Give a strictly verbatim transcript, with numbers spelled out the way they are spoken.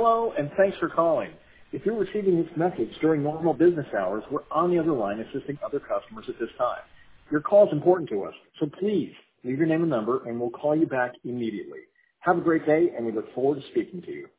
Hello, and thanks for calling. If you're receiving this message during normal business hours, we're on the other line assisting other customers at this time. Your call is important to us, so please leave your name and number, and we'll call you back immediately. Have a great day, and we look forward to speaking to you.